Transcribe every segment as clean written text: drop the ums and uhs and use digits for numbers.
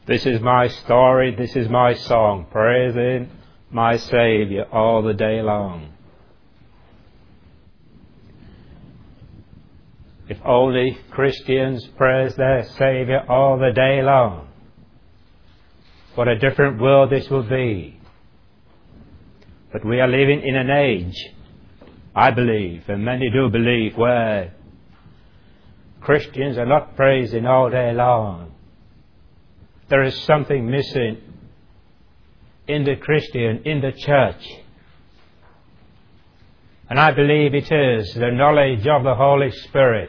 This is my story, this is my song, praising my Saviour all the day long. If only Christians praise their Saviour all the day long, what a different world this will be. But we are living in an age, I believe, and many do believe, where Christians are not praising all day long. There is something missing in the Christian, in the church. And I believe it is the knowledge of the Holy Spirit.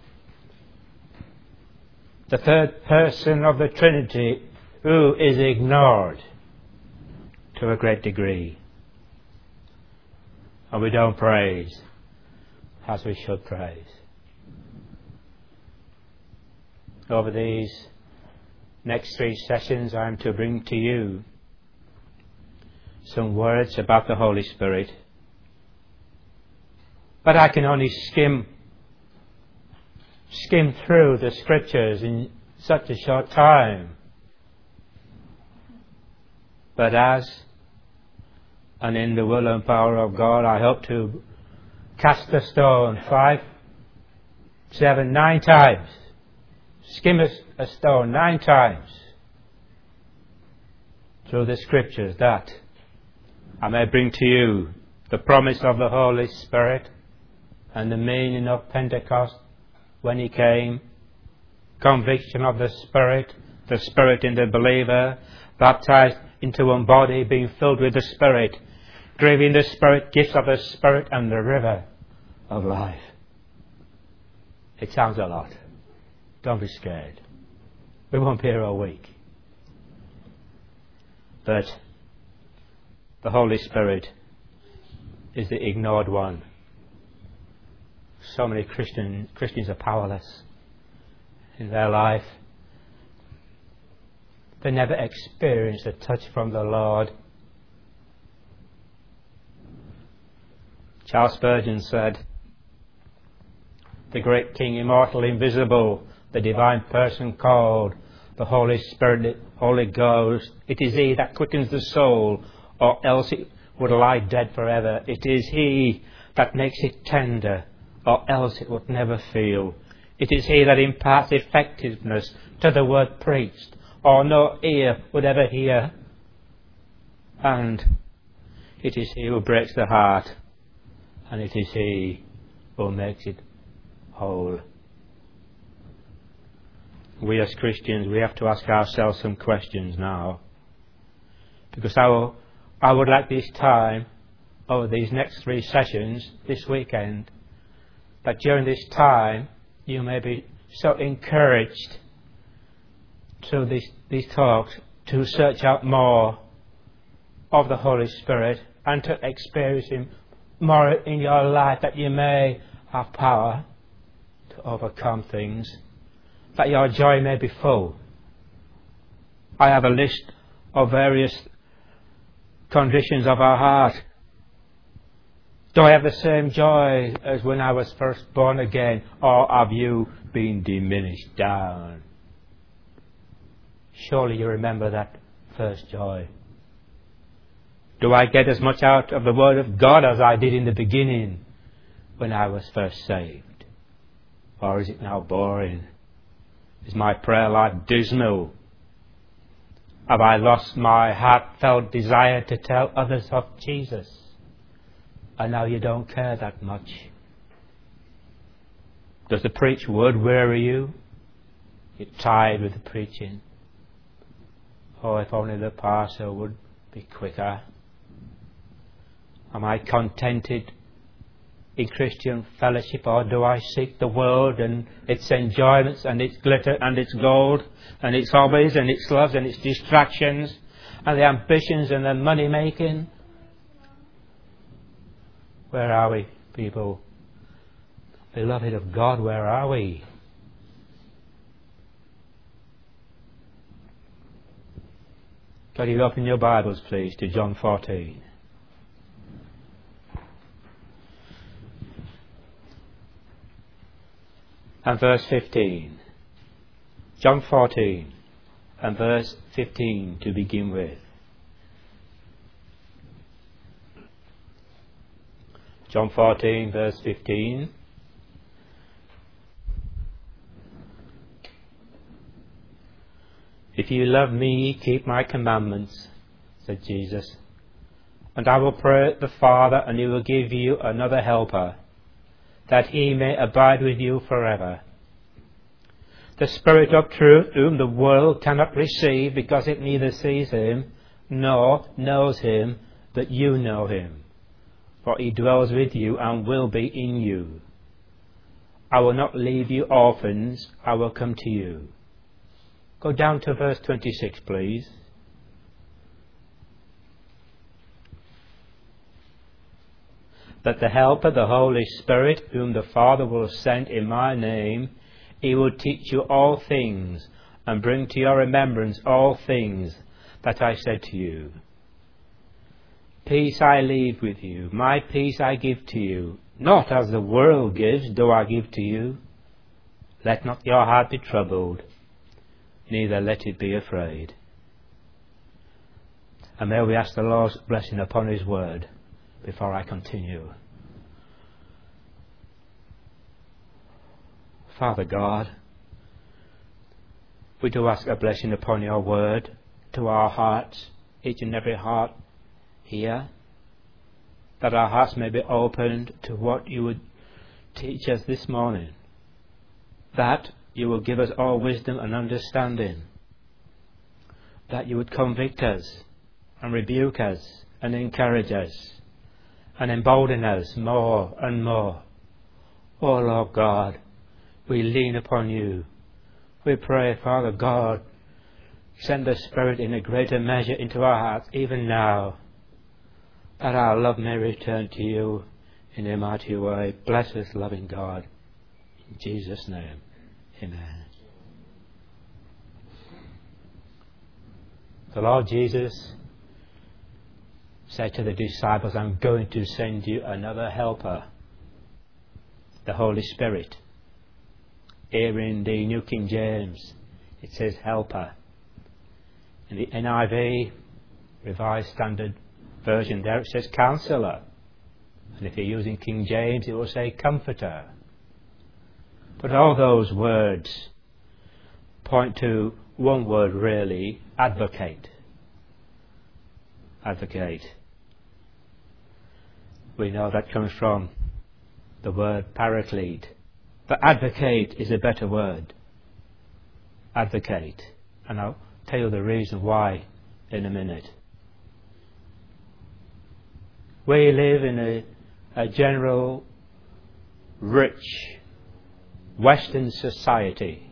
The third person of the Trinity who is ignored to a great degree. And we don't praise as we should praise. Over these next 3 sessions, I am to bring to you some words about the Holy Spirit. But I can only skim through the Scriptures in such a short time. But as and in the will and power of God, I hope to cast a stone 5, 7, 9 times. Skim a stone 9 times through the Scriptures, that I may bring to you the promise of the Holy Spirit and the meaning of Pentecost when He came, conviction of the Spirit in the believer, baptized into one body, being filled with the Spirit, grieving the Spirit, gifts of the Spirit, and the river of life. It sounds a lot. Don't be scared. We won't be here all week. But the Holy Spirit is the ignored one. So many Christians are powerless in their life. They never experience a touch from the Lord. Charles Spurgeon said, "The great King, immortal, invisible, the divine person called the Holy Spirit, the Holy Ghost, it is He that quickens the soul, or else it would lie dead forever. It is He that makes it tender, or else it would never feel. It is He that imparts effectiveness to the word preached, or no ear would ever hear. And it is He who breaks the heart, and it is He who makes it whole." We as Christians, we have to ask ourselves some questions now. Because I would like this time, over these next 3 sessions, this weekend, that during this time you may be so encouraged through these talks to search out more of the Holy Spirit and to experience Him more in your life, that you may have power to overcome things, that your joy may be full. I have a list of various conditions of our heart. Do I have the same joy as when I was first born again, or have you been diminished down? Surely you remember that first joy. Do I get as much out of the Word of God as I did in the beginning when I was first saved? Or is it now boring? Is my prayer life dismal? Have I lost my heartfelt desire to tell others of Jesus? And now you don't care that much? Does the preached word weary you? You're tired with the preaching? Oh, if only the pastor would be quicker. Am I contented in Christian fellowship, or do I seek the world and its enjoyments and its glitter and its gold and its hobbies and its loves and its distractions and the ambitions and the money making? Where are we, people? Beloved of God, where are we? Can you open your Bibles, please, to John 14? And verse 15. John 14 and verse 15 to begin with. John 14, verse 15. If you love me, keep my commandments, said Jesus. And I will pray the Father, and he will give you another helper, that he may abide with you forever. The Spirit of truth, whom the world cannot receive, because it neither sees him nor knows him, but you know him. For he dwells with you and will be in you. I will not leave you orphans, I will come to you. Go down to verse 26, please. That the Helper, the Holy Spirit, whom the Father will send in my name, he will teach you all things, and bring to your remembrance all things that I said to you. Peace I leave with you, my peace I give to you. Not as the world gives, do I give to you. Let not your heart be troubled, neither let it be afraid. And may we ask the Lord's blessing upon his word before I continue. Father God, we do ask a blessing upon your word to our hearts, each and every heart here, that our hearts may be opened to what you would teach us this morning, that you will give us all wisdom and understanding, that you would convict us and rebuke us and encourage us and embolden us more and more. Oh Lord God, we lean upon you. We pray, Father God, send the Spirit in a greater measure into our hearts even now, that our love may return to you in a mighty way. Bless us, loving God. In Jesus' name, amen. The Lord Jesus said to the disciples, I'm going to send you another helper, the Holy Spirit. Here in the New King James, it says helper. In the NIV, Revised Standard Version, there it says counselor. And if you're using King James, it will say comforter. But all those words point to one word really, advocate. Advocate. We know that comes from the word paraclete. But advocate is a better word. Advocate. And I'll tell you the reason why in a minute. We live in a general, rich, Western society.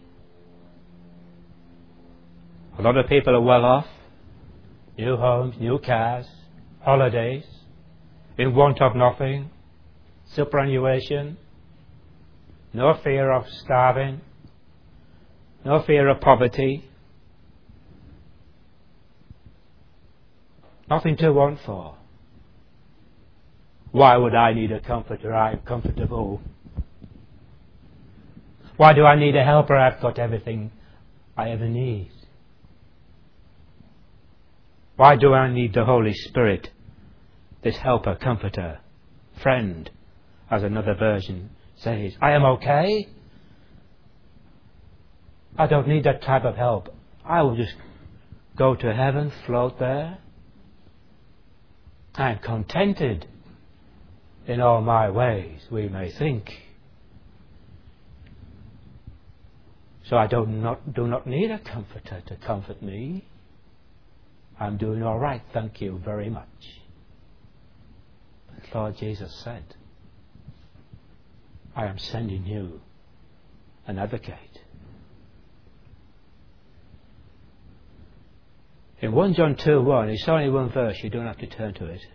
A lot of people are well off. New homes, new cars, holidays, in want of nothing, superannuation, no fear of starving, no fear of poverty, nothing to want for. Why would I need a comforter? I'm comfortable. Why do I need a helper? I've got everything I ever need. Why do I need the Holy Spirit? This helper, comforter, friend, as another version says. I am okay. I don't need that type of help. I will just go to heaven, float there. I am contented in all my ways, we may think. So I do not need a comforter to comfort me. I'm doing all right, thank you very much. But Lord Jesus said, I am sending you an advocate. In 1 John 2:1, it's only one verse, you don't have to turn to it.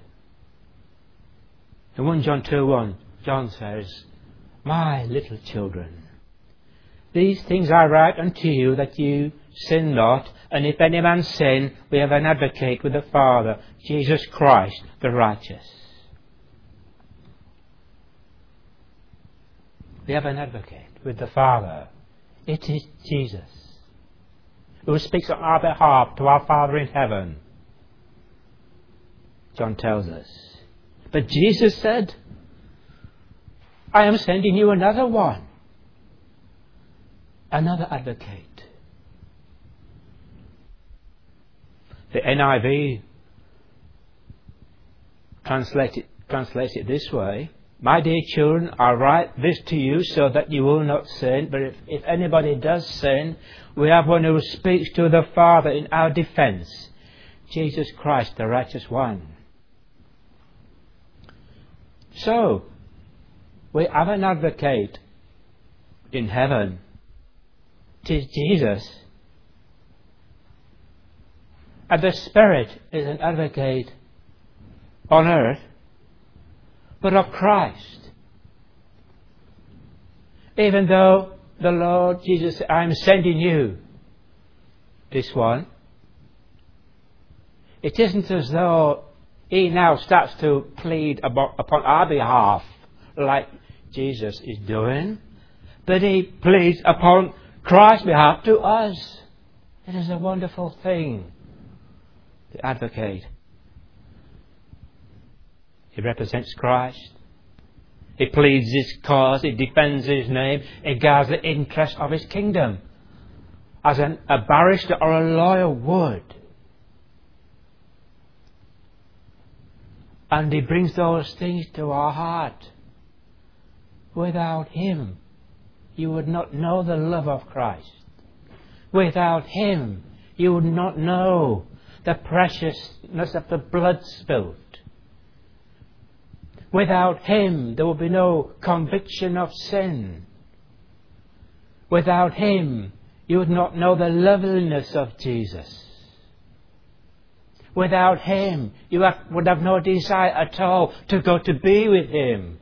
In 1 John 2:1, John says, My little children, these things I write unto you that you sin not, and if any man sin, we have an advocate with the Father, Jesus Christ the righteous. We have an advocate with the Father. It is Jesus. who speaks on our behalf to our Father in heaven. John tells us. But Jesus said, I am sending you another one, another advocate. The NIV translates it this way. My dear children, I write this to you so that you will not sin, but if anybody does sin, we have one who speaks to the Father in our defense, Jesus Christ, the righteous one. So, we have an advocate in heaven. It is Jesus. And the Spirit is an advocate on earth, but of Christ. Even though the Lord Jesus said, I'm sending you this one, it isn't as though He now starts to plead upon our behalf like Jesus is doing, but He pleads upon Christ's behalf to us. It is a wonderful thing. The advocate. He represents Christ. He pleads His cause. He defends His name. He guards the interest of His kingdom, as a barrister or a lawyer would. And He brings those things to our heart. Without Him, you would not know the love of Christ. Without Him, you would not know the preciousness of the blood spilt. Without Him, there will be no conviction of sin. Without Him, you would not know the loveliness of Jesus. Without Him, you would have no desire at all to go to be with Him.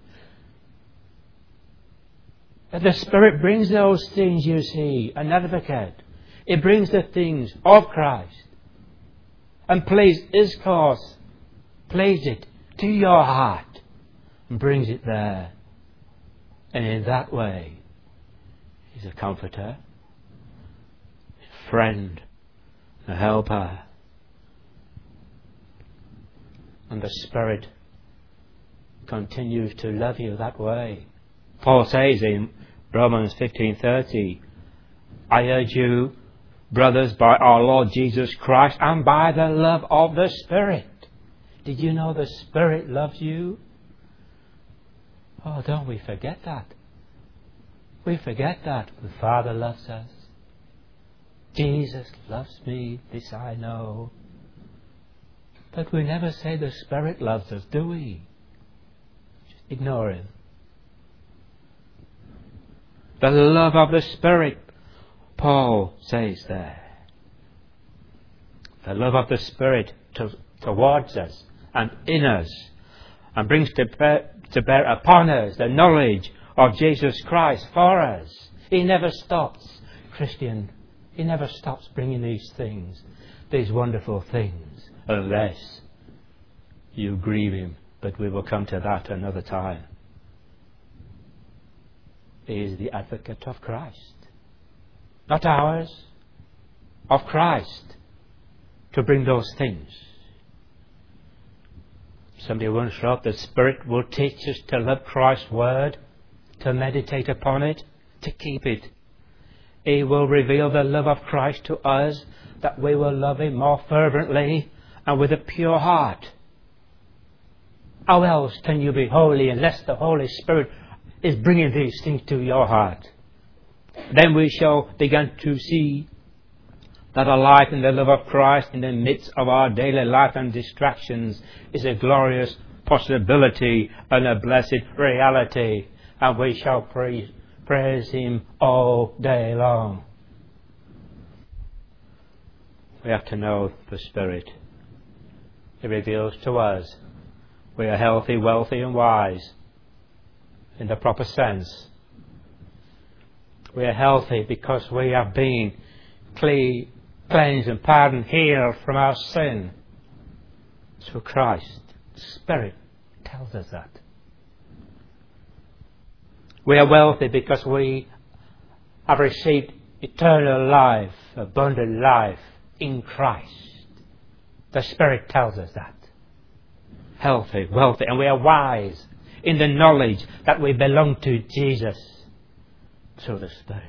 The Spirit brings those things, you see, an advocate. It brings the things of Christ and plays His cause, plays it to your heart and brings it there. And in that way, He's a comforter, a friend, a helper. And the Spirit continues to love you that way. Paul says in Romans 15:30, I urge you, brothers, by our Lord Jesus Christ and by the love of the Spirit. Did you know the Spirit loves you? Oh, don't we forget that. We forget that. The Father loves us. Jesus loves me, this I know. But we never say the Spirit loves us, do we? Just ignore Him. The love of the Spirit, Paul says there. The love of the Spirit towards us and in us, and brings to bear upon us the knowledge of Jesus Christ for us. He never stops, Christian. He never stops bringing these things, these wonderful things, unless you grieve Him. But we will come to that another time. He is the advocate of Christ. Not ours, of Christ, to bring those things. Somebody once wrote, the Spirit will teach us to love Christ's Word, to meditate upon it, to keep it. He will reveal the love of Christ to us, that we will love Him more fervently and with a pure heart. How else can you be holy unless the Holy Spirit is bringing these things to your heart? Then we shall begin to see that a life in the love of Christ in the midst of our daily life and distractions is a glorious possibility and a blessed reality, and we shall praise Him all day long. We have to know the Spirit. He reveals to us we are healthy, wealthy and wise in the proper sense. We are healthy because we have been cleansed and pardoned, healed from our sin through Christ. The Spirit tells us that. We are wealthy because we have received eternal life, abundant life in Christ. The Spirit tells us that. Healthy, wealthy, and we are wise in the knowledge that we belong to Jesus through the Spirit.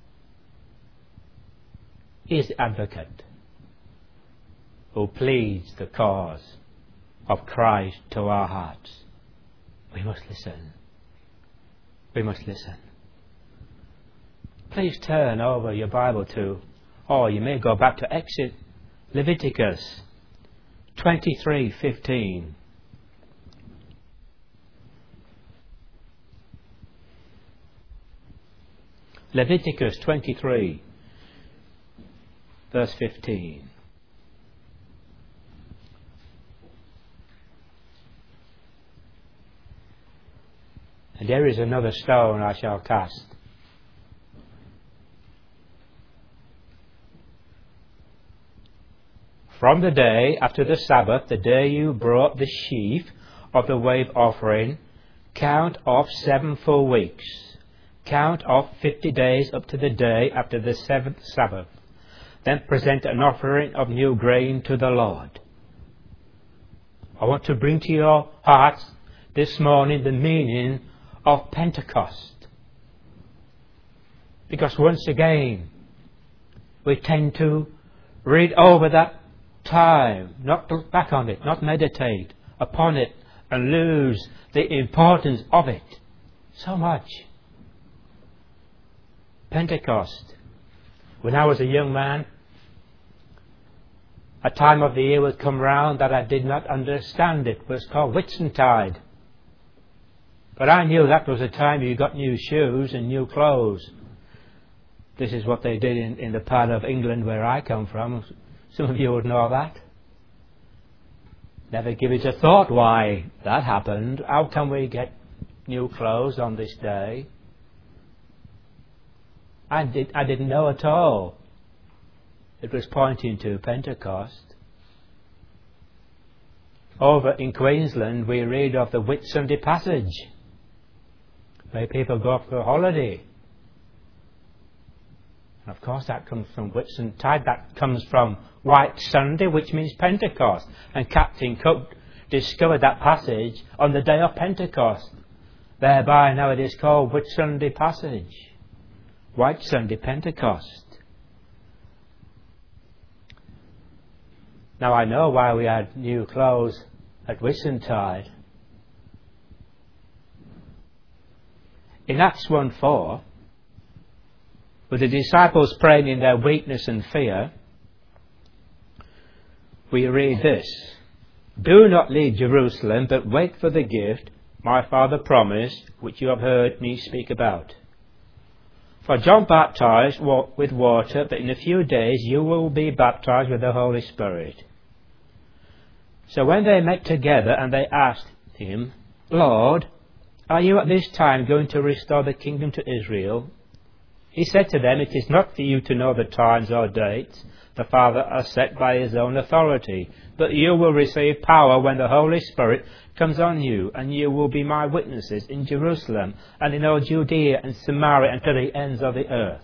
He is the advocate who pleads the cause of Christ to our hearts. We must listen. We must listen. Please turn over your Bible to, or you may go back to Leviticus 23:15. Leviticus 23, verse 15. And there is another stone I shall cast. From the day after the Sabbath, the day you brought the sheaf of the wave offering, count off 7 full weeks. Count off 50 days up to the day after the 7th Sabbath. Then present an offering of new grain to the Lord. I want to bring to your hearts this morning the meaning of Pentecost. Because once again, we tend to read over that time, not look back on it, not meditate upon it, and lose the importance of it so much. Pentecost. When I was a young man, a time of the year would come round that I did not understand. It was called Whitsuntide. But I knew that was a time you got new shoes and new clothes. This is what they did in the part of England where I come from. Some of you would know that. Never give it a thought why that happened. How can we get new clothes on this day? I didn't know at all. It was pointing to Pentecost. Over in Queensland, we read of the Whitsunday Passage, where people go for a holiday. And of course, that comes from Whitsuntide. That comes from White Sunday, which means Pentecost. And Captain Cook discovered that passage on the day of Pentecost. Thereby, now it is called Whitsunday Passage. White Sunday, Pentecost. Now I know why we had new clothes at Whitsuntide. In Acts 1:4, with the disciples praying in their weakness and fear, we read this: "Do not leave Jerusalem, but wait for the gift my Father promised, which you have heard me speak about. For John baptized with water, but in a few days you will be baptized with the Holy Spirit." So when they met together and they asked him, "Lord, are you at this time going to restore the kingdom to Israel?" He said to them, "It is not for you to know the times or dates the Father has set by his own authority, but you will receive power when the Holy Spirit comes on you, and you will be my witnesses in Jerusalem and in all Judea and Samaria and to the ends of the earth."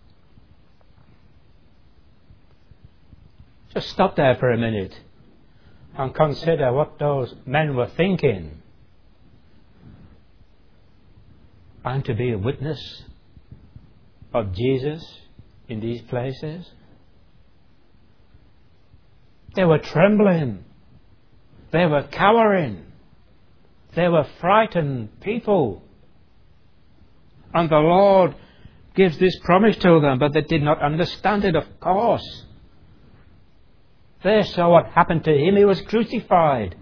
Just stop there for a minute and consider what those men were thinking. I'm to be a witness of Jesus in these places. They were trembling. They were cowering. They were frightened people. And the Lord gives this promise to them, but they did not understand it, of course. They saw what happened to him. He was crucified.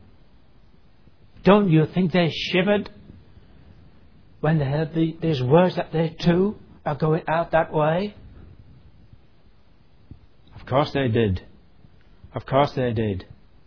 Don't you think they shivered when they heard these words that they too are going out that way? Of course they did. Of course they did.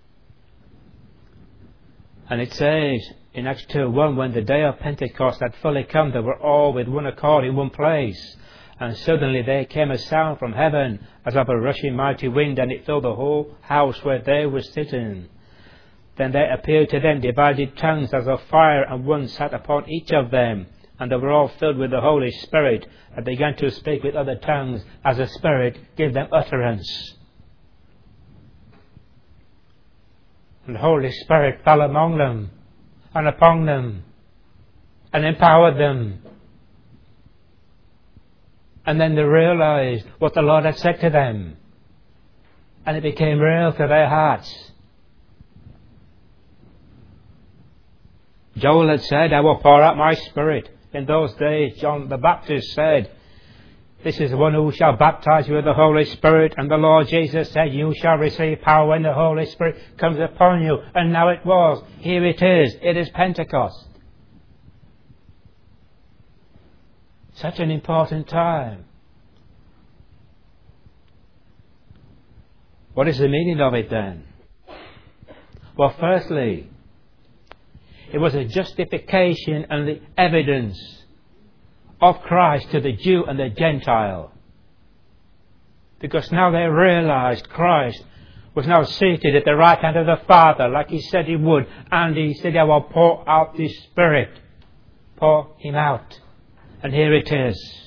And it says in Acts 2:1, when the day of Pentecost had fully come, they were all with one accord in one place. And suddenly there came a sound from heaven as of a rushing mighty wind, and it filled the whole house where they were sitting. Then there appeared to them divided tongues as of fire, and one sat upon each of them. and they were all filled with the Holy Spirit, and began to speak with other tongues as the Spirit gave them utterance. And the Holy Spirit fell among them, and upon them, and empowered them. And then they realized what the Lord had said to them, and it became real to their hearts. Joel had said, I will pour out my Spirit. In those days, John the Baptist said, this is the one who shall baptize you with the Holy Spirit. And the Lord Jesus said, you shall receive power when the Holy Spirit comes upon you. And now it was. Here it is. It is Pentecost. Such an important time. What is the meaning of it then? Well, firstly, it was a justification and the evidence of Christ to the Jew and the Gentile. Because now they realized Christ was now seated at the right hand of the Father, like He said He would. And He said, I will pour out His Spirit. Pour Him out. And here it is.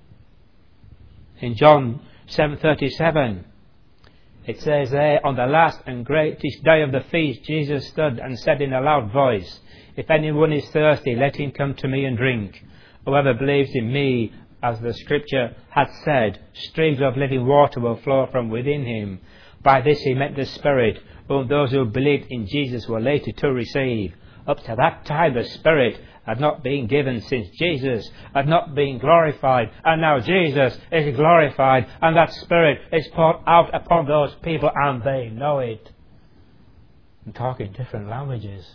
In John 7:37, it says there, on the last and greatest day of the feast, Jesus stood and said in a loud voice, if anyone is thirsty, let him come to me and drink. Whoever believes in me, as the Scripture hath said, streams of living water will flow from within him. By this He meant the Spirit, whom those who believed in Jesus were later to receive. Up to that time the Spirit had not been given, since Jesus had not been glorified. And now Jesus is glorified, and that Spirit is poured out upon those people, and they know it. And talk in different languages.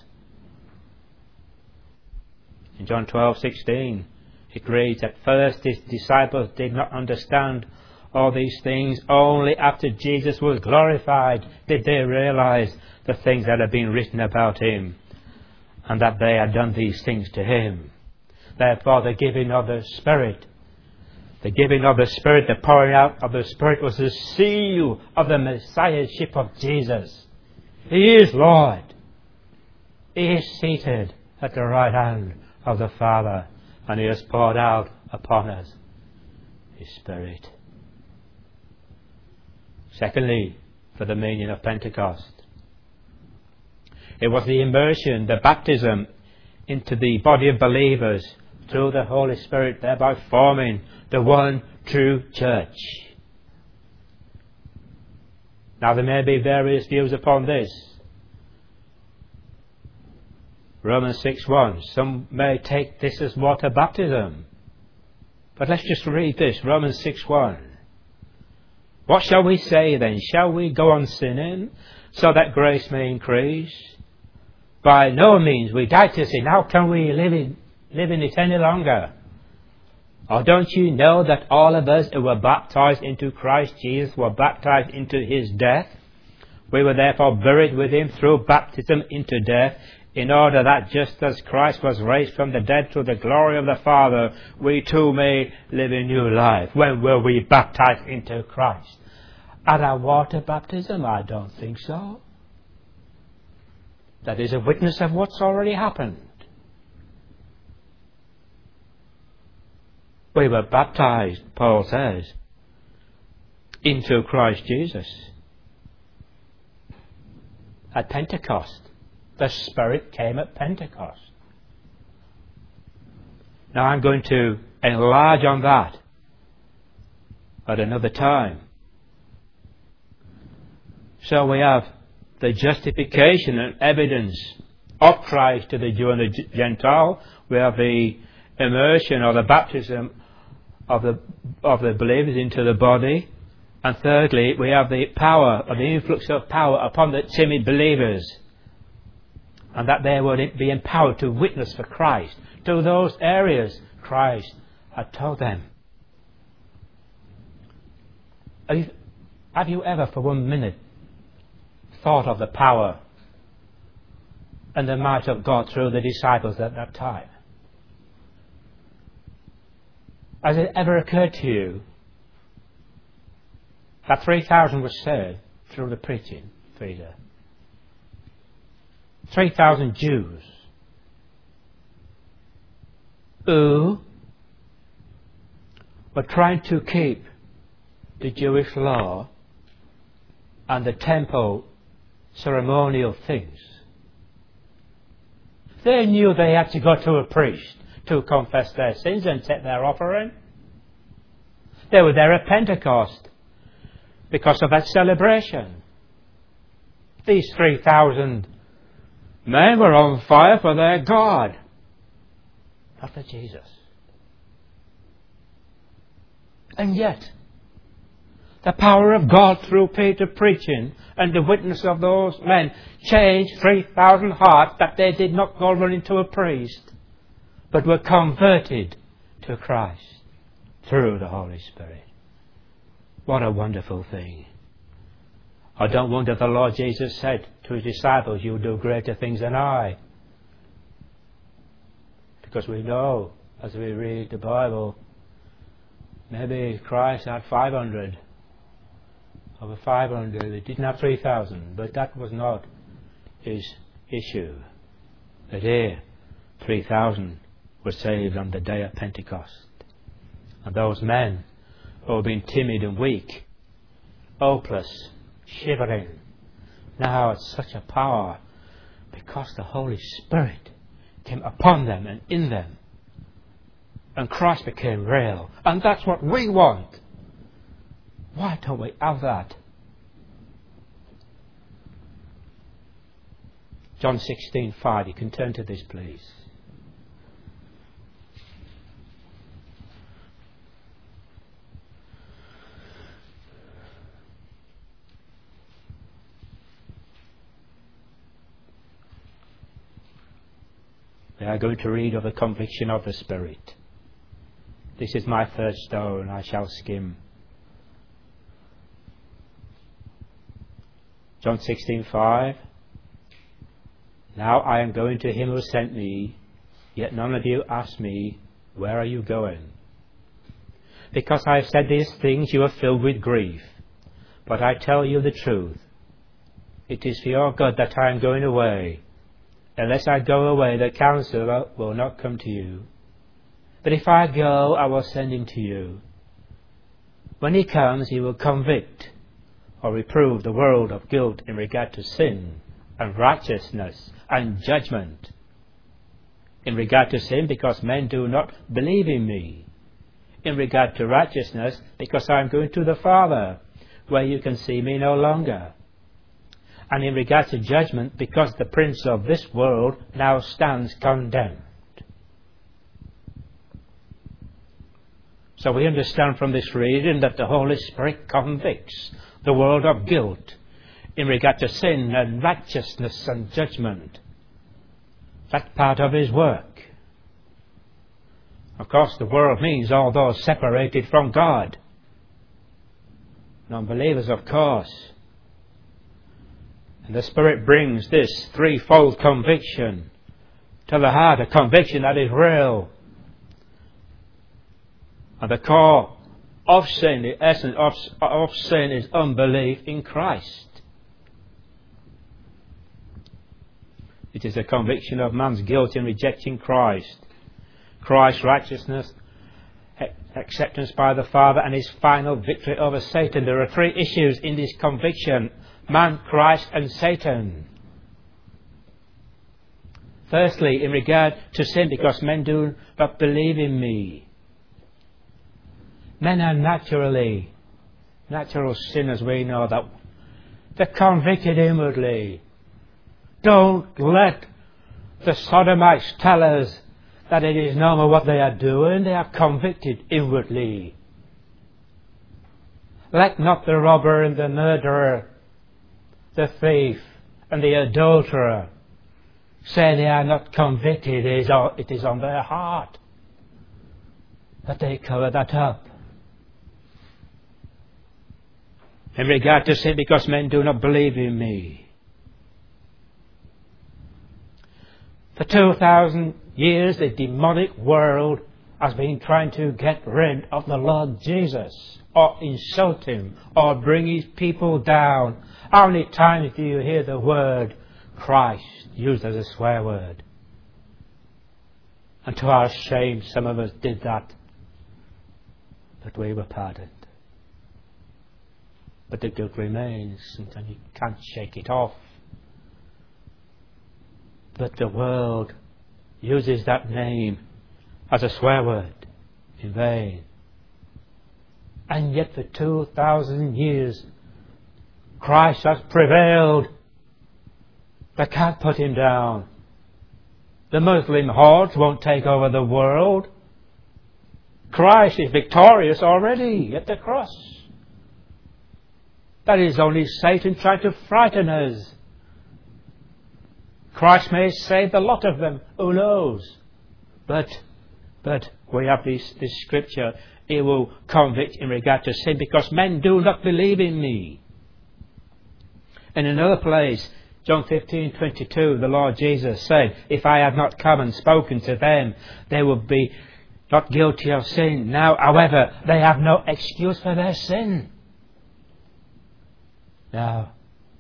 In John 12:16, it reads, at first His disciples did not understand all these things. Only after Jesus was glorified did they realize the things that had been written about Him, and that they had done these things to Him. Therefore, the giving of the Spirit, the pouring out of the Spirit was the seal of the Messiahship of Jesus. He is Lord. He is seated at the right hand of the Father, and He has poured out upon us His Spirit. Secondly, for the meaning of Pentecost, it was the immersion, the baptism into the body of believers through the Holy Spirit, thereby forming the one true church. Now there may be various views upon this. Romans 6:1. Some may take this as water baptism. But let's just read this. Romans 6:1. What shall we say then? Shall we go on sinning so that grace may increase? By no means. We died to sin. How can we live in it any longer? Or don't you know that all of us who were baptized into Christ Jesus were baptized into His death? We were therefore buried with Him through baptism into death, in order that just as Christ was raised from the dead through the glory of the Father, we too may live a new life. When were we baptized into Christ? At our water baptism? I don't think so. That is a witness of what's already happened. We were baptized, Paul says, into Christ Jesus. At Pentecost. The Spirit came at Pentecost. Now I'm going to enlarge on that at another time. So we have the justification and evidence of Christ to the Jew and the Gentile. We have the immersion or the baptism of the believers into the body. And thirdly, we have the power or the influx of power upon the timid believers, and that they would be empowered to witness for Christ to those areas Christ had told them. Have you ever for 1 minute thought of the power and the might of God through the disciples at that time? Has it ever occurred to you that 3,000 was saved through the preaching, Peter? 3,000 Jews who were trying to keep the Jewish law and the temple ceremonial things. They knew they had to go to a priest to confess their sins and take their offering. They were there at Pentecost because of that celebration. These 3,000 men were on fire for their God, not for Jesus. And yet, the power of God through Peter preaching and the witness of those men changed 3,000 hearts that they did not go running to a priest, but were converted to Christ through the Holy Spirit. What a wonderful thing. I don't wonder the Lord Jesus said to his disciples, "You'll do greater things than I." Because we know, as we read the Bible, maybe Christ had 500. Over 500. He didn't have 3,000, but that was not his issue. But here, 3,000 were saved on the day of Pentecost. And those men who had been timid and weak, hopeless, shivering, now had such a power because the Holy Spirit came upon them and in them. And Christ became real. And that's what we want. Why don't we have that? John 16:5. You can turn to this, please. We are going to read of the conviction of the Spirit. This is my third stone, I shall skim. John 16:5. Now I am going to him who sent me, yet none of you ask me, where are you going? Because I have said these things, you are filled with grief. But I tell you the truth. It is for your good that I am going away. Unless I go away, the Counselor will not come to you. But if I go, I will send him to you. When he comes, he will convict or reprove the world of guilt in regard to sin and righteousness and judgment. In regard to sin, because men do not believe in me. In regard to righteousness, because I am going to the Father, where you can see me no longer. And in regard to judgment, because the prince of this world now stands condemned. So we understand from this reading that the Holy Spirit convicts the world of guilt in regard to sin and righteousness and judgment. That's part of his work. Of course, the world means all those separated from God. Non-believers, of course. And the Spirit brings this threefold conviction to the heart, a conviction that is real. And the core of sin, the essence of sin is unbelief in Christ. It is a conviction of man's guilt in rejecting Christ. Christ's righteousness, acceptance by the Father, and his final victory over Satan. There are three issues in this conviction: man, Christ, and Satan. Firstly, in regard to sin, because men do not believe in me. Men are natural sinners, we know that. They're convicted inwardly. Don't let the Sodomites tell us that it is normal what they are doing. They are convicted inwardly. Let not the robber and the murderer, the thief and the adulterer say they are not convicted. It is on their heart. But they cover that up. In regard to sin, because men do not believe in me. For 2,000 years, the demonic world has been trying to get rid of the Lord Jesus, or insult him, or bring his people down. How many times do you hear the word Christ used as a swear word? And to our shame, some of us did that. But we were pardoned. But the guilt remains, and you can't shake it off. But the world uses that name as a swear word in vain. And yet for 2,000 years, Christ has prevailed. They can't put him down. The Muslim hordes won't take over the world. Christ is victorious already at the cross. That is only Satan trying to frighten us. Christ may save the lot of them, who knows? But we have this scripture, he will convict in regard to sin because men do not believe in me. In another place, John 15:22, the Lord Jesus said, if I had not come and spoken to them, they would be not guilty of sin. Now, however, they have no excuse for their sin. Now,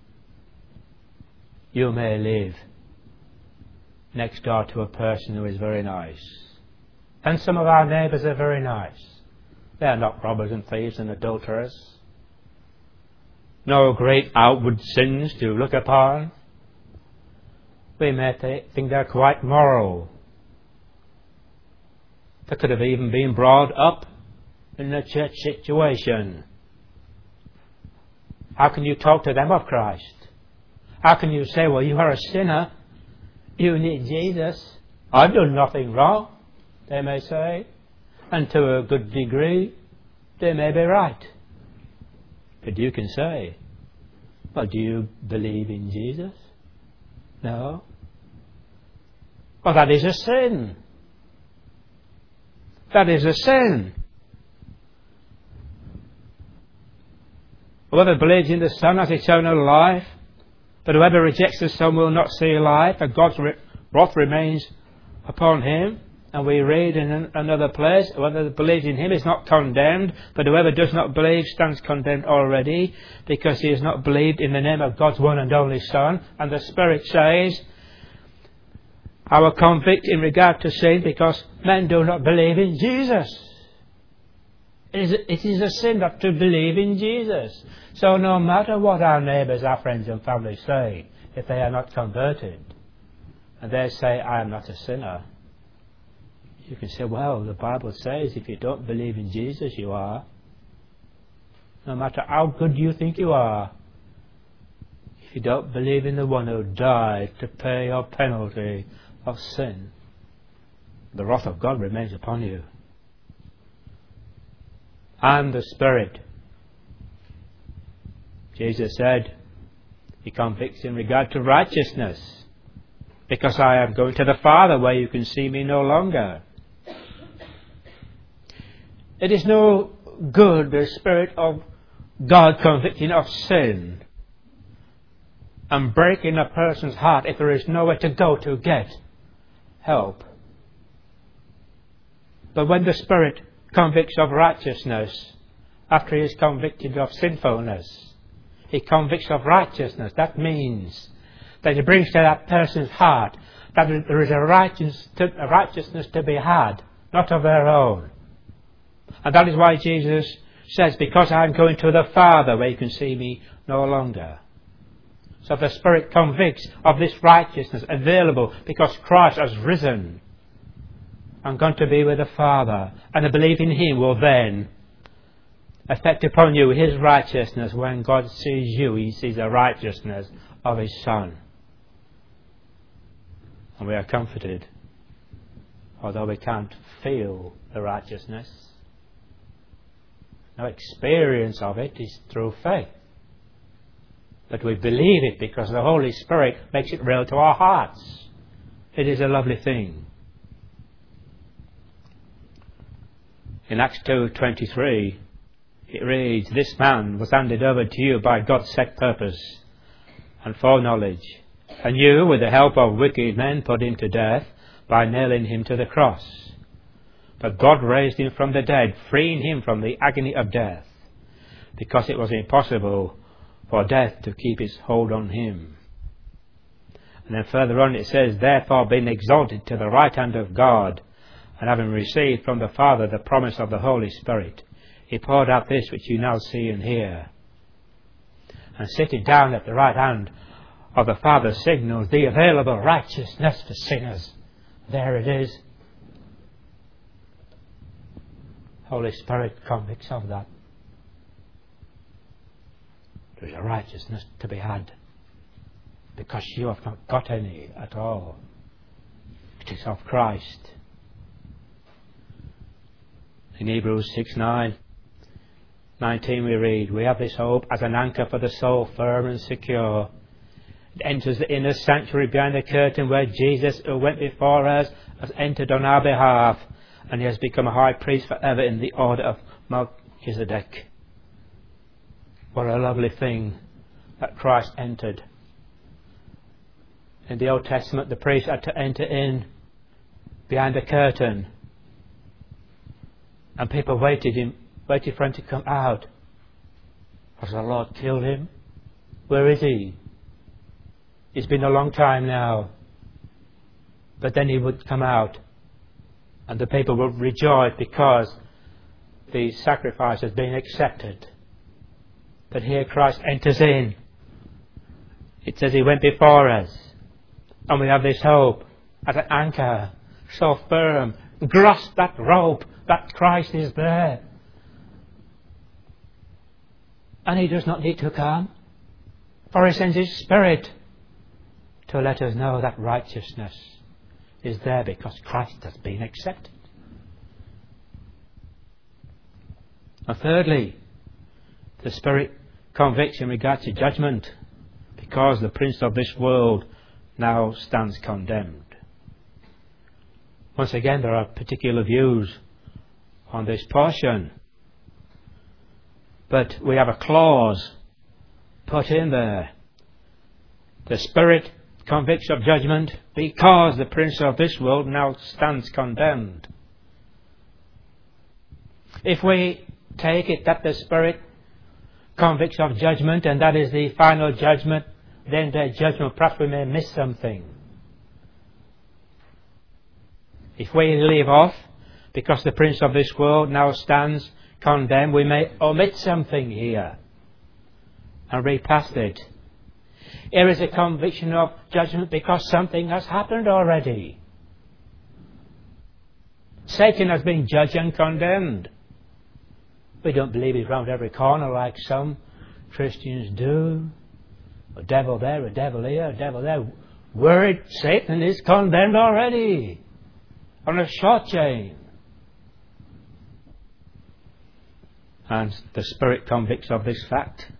you may live next door to a person who is very nice. And some of our neighbours are very nice. They are not robbers and thieves and adulterers. No great outward sins to look upon. We may think they're quite moral. They could have even been brought up in a church situation. How can you talk to them of Christ? How can you say, well, you are a sinner, you need Jesus? I've done nothing wrong, they may say. And to a good degree, they may be right. But you can say, well, do you believe in Jesus? No. Well, that is a sin. That is a sin. Whoever believes in the Son has eternal life, but whoever rejects the Son will not see life, and God's wrath remains upon him. And we read in another place, whoever believes in him is not condemned, but whoever does not believe stands condemned already, because he has not believed in the name of God's one and only Son. And the Spirit says, I will convict in regard to sin because men do not believe in Jesus. It is a sin not to believe in Jesus. So no matter what our neighbours, our friends and family say, if they are not converted, and they say, I am not a sinner, you can say, well, the Bible says if you don't believe in Jesus, you are. No matter how good you think you are, if you don't believe in the one who died to pay your penalty of sin, the wrath of God remains upon you. And the Spirit. Jesus said, he convicts in regard to righteousness, because I am going to the Father where you can see me no longer. It is no good, the Spirit of God convicting of sin and breaking a person's heart if there is nowhere to go to get help. But when the Spirit convicts of righteousness, after he is convicted of sinfulness, he convicts of righteousness. That means that he brings to that person's heart that there is a righteousness to be had, not of their own. And that is why Jesus says, because I am going to the Father where you can see me no longer. So the Spirit convicts of this righteousness available because Christ has risen and gone to be with the Father. And the belief in him will then effect upon you his righteousness. When God sees you, he sees the righteousness of his Son. And we are comforted, although we can't feel the righteousness. No experience of it is through faith. But we believe it because the Holy Spirit makes it real to our hearts. It is a lovely thing. In Acts 2:23, it reads, this man was handed over to you by God's set purpose and foreknowledge, and you, with the help of wicked men, put him to death by nailing him to the cross. But God raised him from the dead, freeing him from the agony of death, because it was impossible for death to keep its hold on him. And then further on it says, therefore being exalted to the right hand of God, And having received from the Father the promise of the Holy Spirit, he poured out this which you now see and hear. And sitting down at the right hand of the Father signals the available righteousness for sinners. There it is. Holy Spirit convicts of that. There's a righteousness to be had, because you have not got any at all. It is of Christ. In Hebrews 6:19 we read, we have this hope as an anchor for the soul, firm and secure. It enters the inner sanctuary behind the curtain, where Jesus, who went before us, has entered on our behalf, and he has become a high priest forever in the order of Melchizedek. What a lovely thing that Christ entered. In the Old Testament, the priest had to enter in behind the curtain, and people waited for him to come out. Has the Lord killed him? Where is he? It's been a long time now. But then he would come out, and the people would rejoice because the sacrifice has been accepted. But here Christ enters in. It says he went before us, and we have this hope as an anchor, so firm. Grasp that rope, that Christ is there. And he does not need to come, for he sends his Spirit to let us know that righteousness is there because Christ has been accepted. And thirdly, the Spirit convicts in regard to judgment, because the prince of this world now stands condemned. Once again, there are particular views on this portion, but we have a clause put in there. The Spirit convicts of judgment because the prince of this world now stands condemned. If we take it that the Spirit convicts of judgment, and that is the final judgment, then the judgment, perhaps we may miss something. If we leave off, because the prince of this world now stands condemned, we may omit something here and read past it. Here is a conviction of judgment because something has happened already. Satan has been judged and condemned. We don't believe he's round every corner like some Christians do. A devil there, a devil here, a devil there. Word, Satan is condemned already on a short chain. And the Spirit convicts of this fact.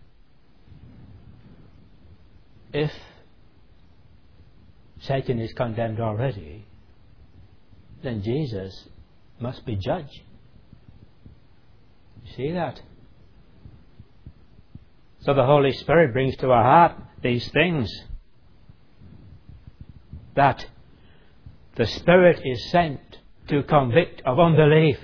If Satan is condemned already, then Jesus must be judged. See that? So the Holy Spirit brings to our heart these things. That the Spirit is sent to convict of unbelief.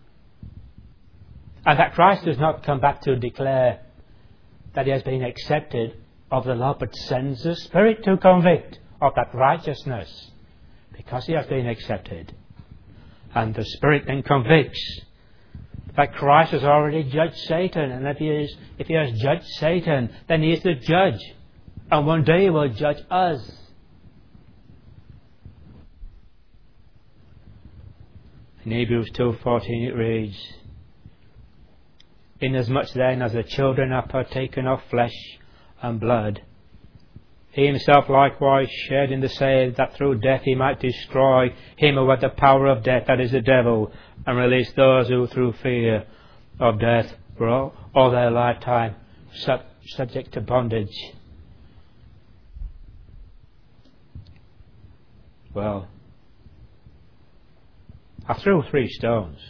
And that Christ does not come back to declare that he has been accepted of the law, but sends the Spirit to convict of that righteousness, because he has been accepted. And the Spirit then convicts that Christ has already judged Satan, and if he has judged Satan, then he is the judge, and one day he will judge us. In Hebrews 2:14 it reads, inasmuch then as the children are partaken of flesh and blood, he himself likewise shared in the same, that through death he might destroy him who had the power of death, that is the devil, and release those who through fear of death were all their lifetime subject to bondage. Well, I threw 3 stones.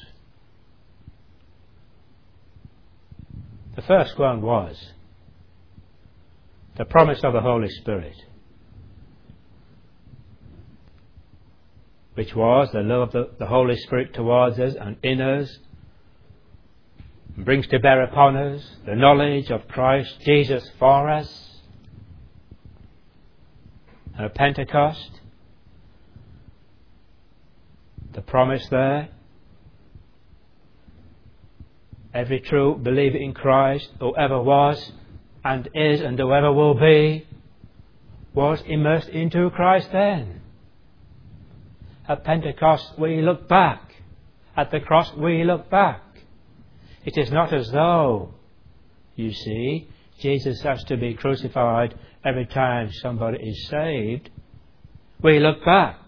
The first one was the promise of the Holy Spirit, which was the love of the Holy Spirit towards us and in us, and brings to bear upon us the knowledge of Christ Jesus for us. And at Pentecost, the promise there. Every true believer in Christ, whoever was and is and whoever will be, was immersed into Christ then. At Pentecost we look back. At the cross we look back. It is not as though, you see, Jesus has to be crucified every time somebody is saved. We look back.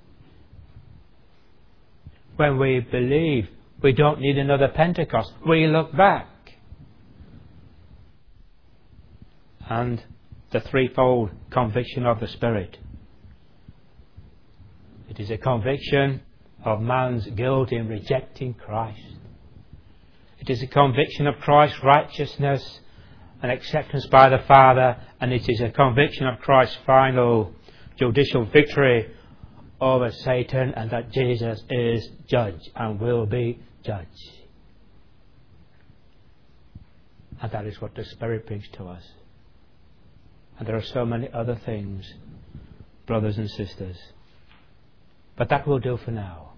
When we believe, we don't need another Pentecost. We look back. And the threefold conviction of the Spirit. It is a conviction of man's guilt in rejecting Christ. It is a conviction of Christ's righteousness and acceptance by the Father, and it is a conviction of Christ's final judicial victory over Satan, and that Jesus is judge and will be judge. And that is what the Spirit brings to us. And there are so many other things, brothers and sisters. But that will do for now.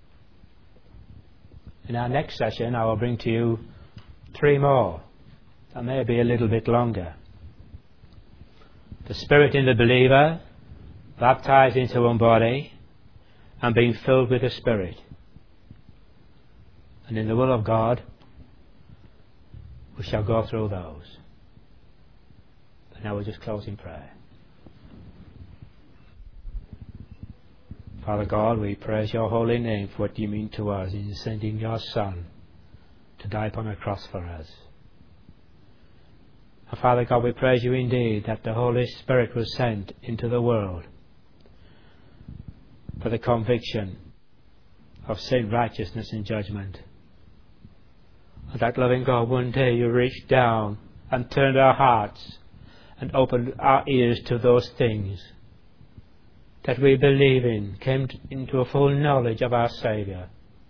In our next session, I will bring to you 3 more, and maybe a little bit longer. The Spirit in the believer, baptized into one body, and being filled with the Spirit. And in the will of God, we shall go through those. But now we'll just close in prayer. Father God, we praise your holy name for what you mean to us in sending your Son to die upon a cross for us. And Father God, we praise you indeed that the Holy Spirit was sent into the world for the conviction of sin, righteousness and judgment. And that loving God, one day you reached down and turned our hearts and opened our ears to those things that we believe in, came into a full knowledge of our Saviour.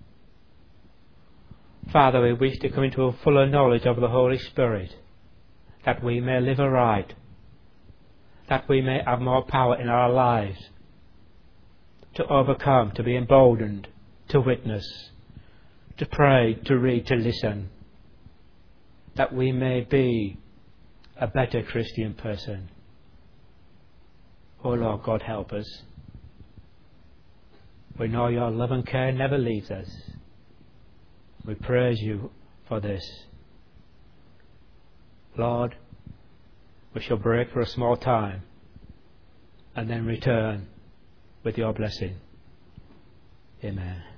Father, we wish to come into a fuller knowledge of the Holy Spirit, that we may live aright, that we may have more power in our lives to overcome, to be emboldened, to witness, to pray, to read, to listen, that we may be a better Christian person. Oh Lord God, help us. We know your love and care never leaves us. We praise you for this. Lord, we shall break for a small time and then return with your blessing. Amen.